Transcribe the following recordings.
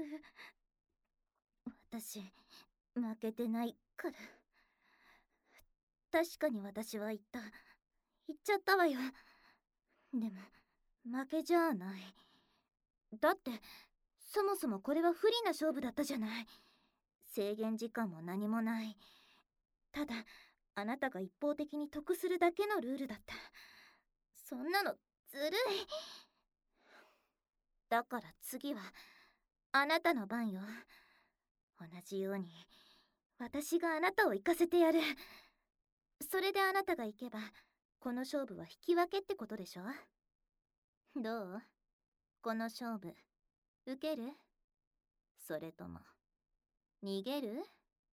私、負けてないから。確かに私は言っちゃったわよ。でも、負けじゃない。だって、そもそもこれは不利な勝負だったじゃない。制限時間も何もない。ただ、あなたが一方的に得するだけのルールだった。そんなのずるい。だから次はあなたの番よ。同じように私があなたを行かせてやる。それであなたが行けばこの勝負は引き分けってことでしょ。どう？この勝負受ける？それとも逃げる？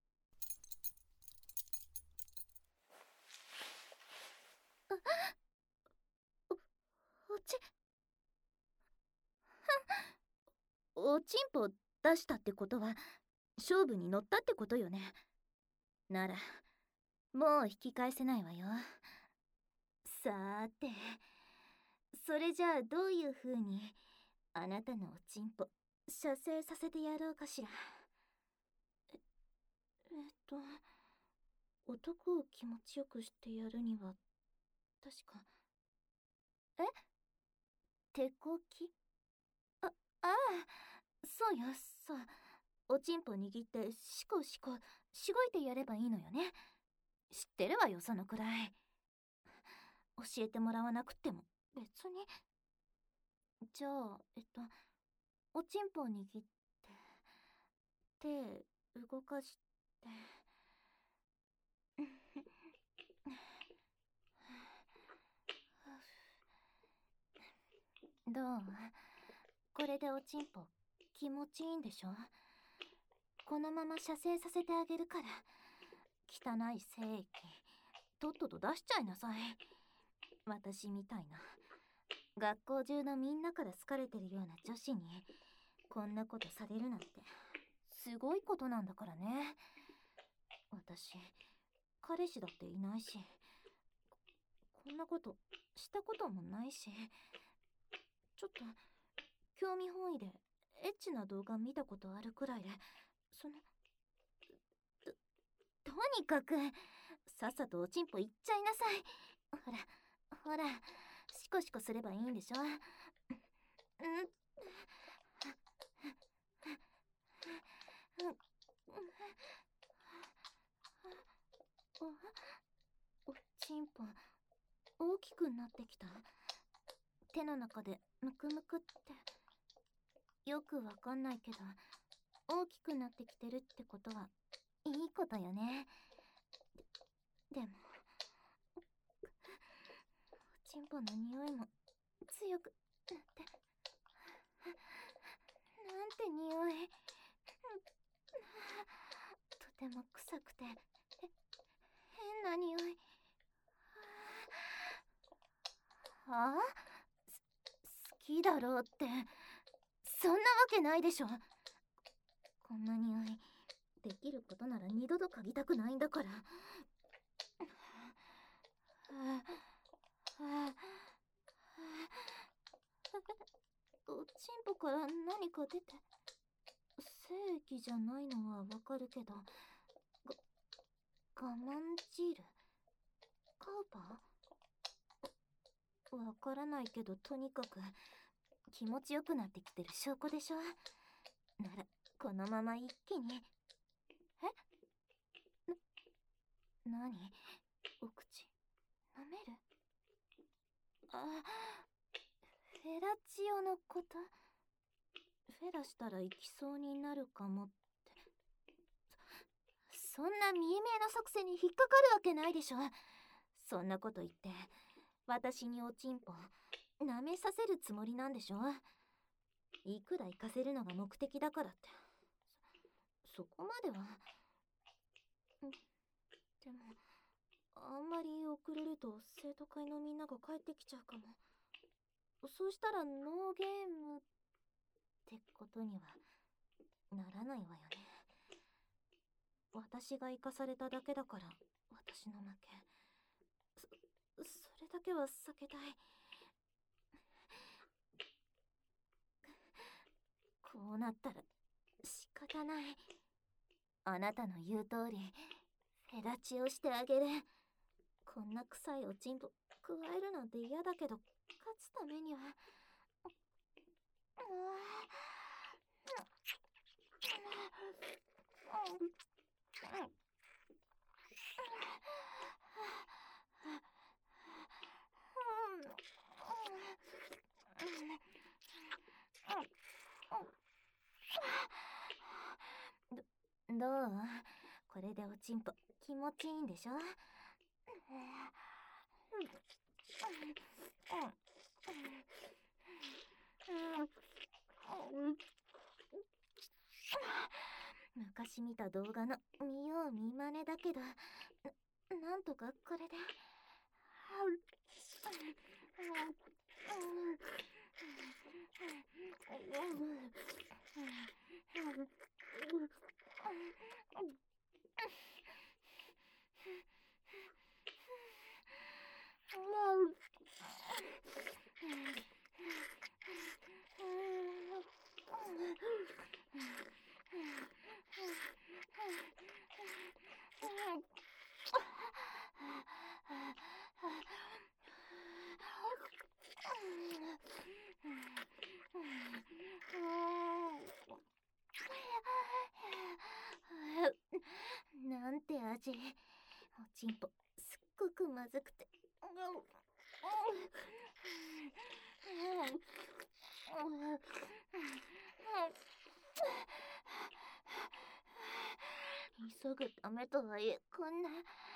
おちおちんぽ出したってことは勝負に乗ったってことよね。ならもう引き返せないわよ。さーて、それじゃあどういう風にあなたのおちんぽ射精させてやろうかしら。男を気持ちよくしてやるには確かえ手こき？ああ、そうよ。そう、おちんぽ握ってシコシコしごいてやればいいのよね。知ってるわよ、そのくらい。教えてもらわなくっても別に。じゃあおちんぽ握って手動かしてどう？これでおちんぽ気持ちいいんでしょ？このまま射精させてあげるから、汚い精液とっとと出しちゃいなさい。私みたいな学校中のみんなから好かれてるような女子にこんなことされるなんてすごいことなんだからね。私彼氏だっていないし、こんなことしたこともないし、ちょっと興味本位でエッチな動画見たことあるくらいで、そのとにかくさっさとおちんぽいっちゃいなさい。ほらほら、シコシコすればいいんでしょ。おちんぽ大きくなってきた。手の中でムクムクってよくわかんないけど、大きくなってきてるってことはいいことよね。でもおちんぽの匂いも強くなって、なんて匂い。とても臭くて変な匂い。はあ？好きだろうって、そんなわけないでしょ。こんな匂いできることなら二度と嗅ぎたくないんだから。おちんぽから何か出て、精液じゃないのはわかるけど、我慢汁？カウパー？わからないけど、とにかく気持ちよくなってきてる証拠でしょ。ならこのまま一気に。何？お口舐める？あ、フェラチオのこと？フェラしたら行きそうになるかもって。そんな見え見えの作戦に引っかかるわけないでしょ。そんなこと言って私におちんぽ舐めさせるつもりなんでしょ。いくら行かせるのが目的だからって、そこまでは。でもあんまり遅れると生徒会のみんなが帰ってきちゃうかも。そうしたらノーゲームってことにはならないわよね。私が生かされただけだから私の負け。それだけは避けたい。こうなったら方ない。あなたの言う通りフェラチオしてあげる。こんな臭いおちんぽ加えるなんて嫌だけど、勝つためには。どう？これでおちんぽ気持ちいいんでしょ？昔見た動画の見よう見まねだけど、なんとかこれで。なんて味。おちんぽすっごくまずくて。急ぐためとはいえ、こんな。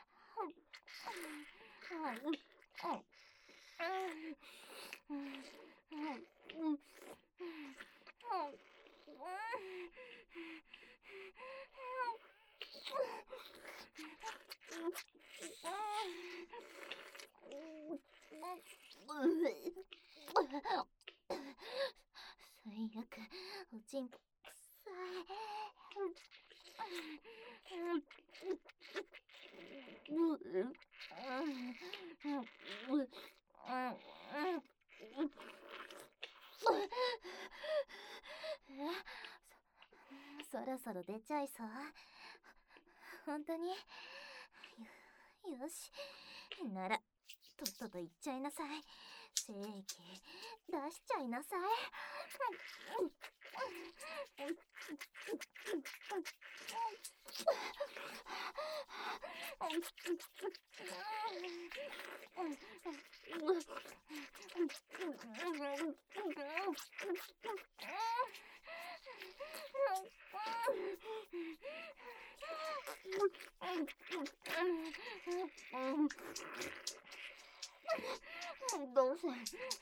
最悪、おちんぽ臭い。そろそろ出ちゃいそう。本当に？よし、ならとっとと行っちゃいなさい。精液出しちゃいなさい。どうせ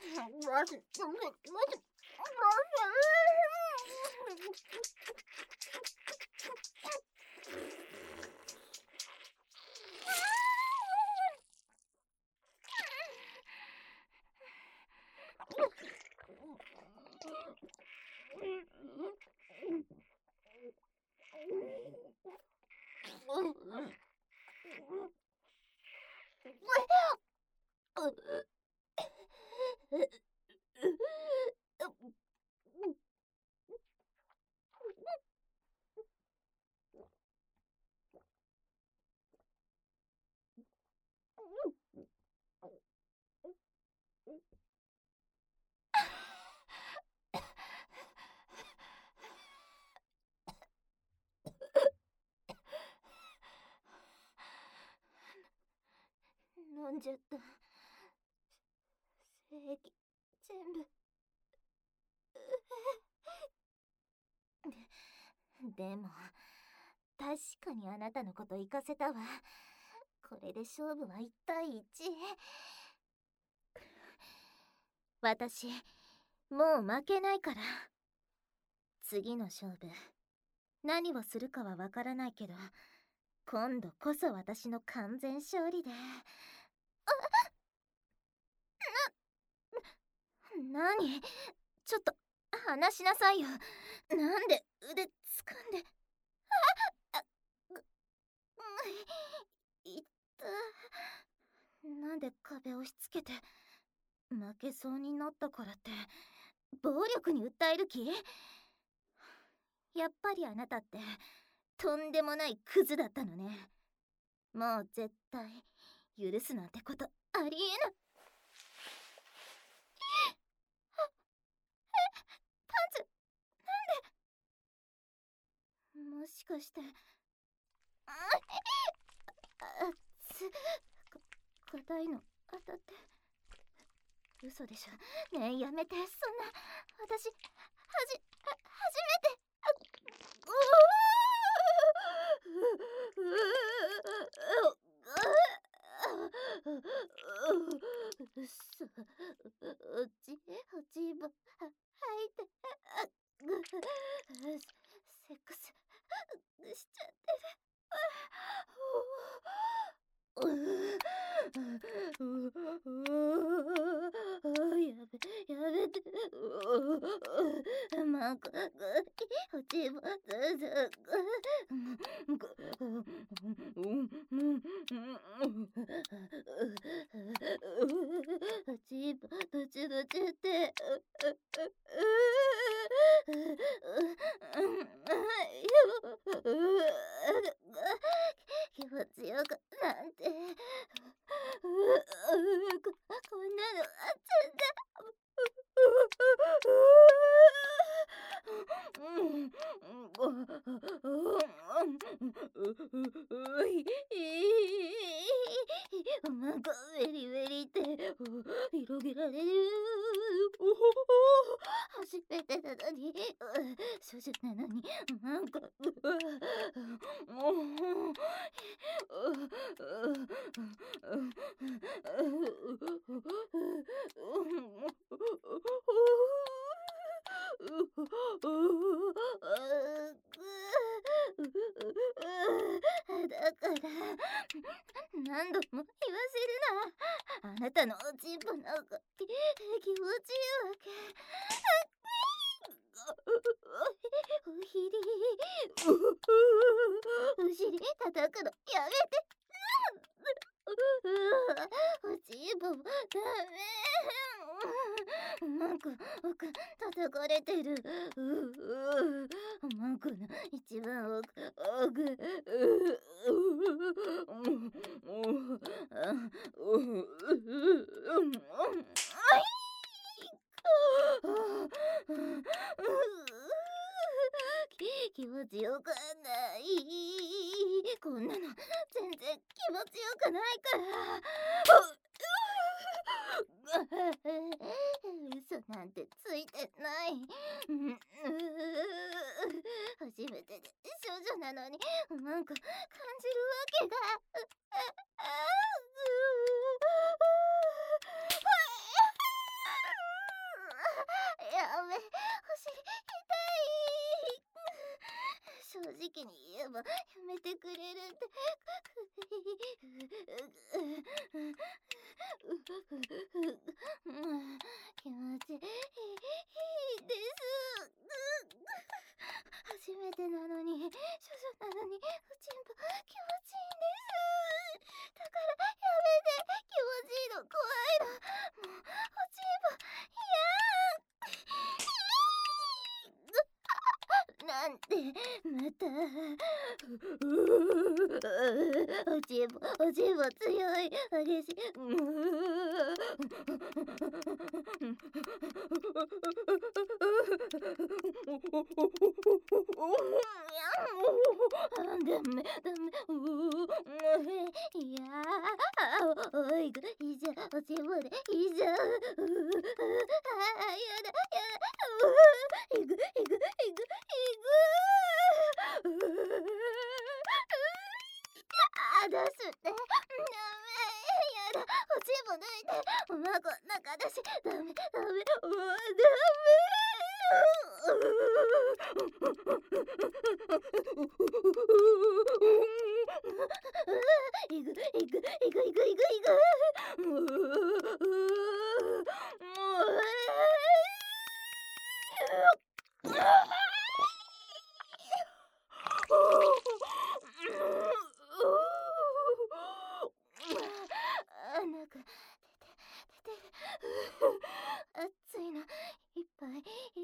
飲んじゃった。精液全部。でも確かにあなたのこと行かせたわ。これで勝負は1対1。私もう負けないから。次の勝負何をするかはわからないけど、今度こそ私の完全勝利で。何？ちょっと離しなさいよ。なんで腕掴んで。いったなんで壁押し付けて。負けそうになったからって暴力に訴える気？ やっぱりあなたってとんでもないクズだったのね。もう絶対許すなんてことありえない。パンツ、もしかして硬いの当たって。嘘でしょ。ねえやめて、そんな。私初めて。落ち葉吐いてセックスしちゃってる。やめて。マコ落ち葉どちどちって気持ちよくなんてこんなのあっちゃったなんかウェリウェリって広げられる。初めてなのに処女なのになんかだから何度も言わせるな。あなたのおちんぽなんか気持ちいいわけ。お尻叩くのやめて。おちんぽもダメ。マコ叩かれてる。マコの一番奥気持ちよくない。こんなの全然気持ちよくないから。嘘なんてついてない。初めてで少女なのになんか感じるわけが。やめ、お尻痛い。正直に言えばやめてくれるって。気持ちいいです。初めてなのに、少女なのに、おちんぽ気持ちいいんです。だからやめて、気持ちいいの怖いの。もう、おちんぽなんてまたおちんぽ強い激しいダメいやおいいじゃおちんぽでいいじゃやだいく出すってダメやだおちんぽ抜いておまこ中だしダメなんか出てる熱いのいっぱい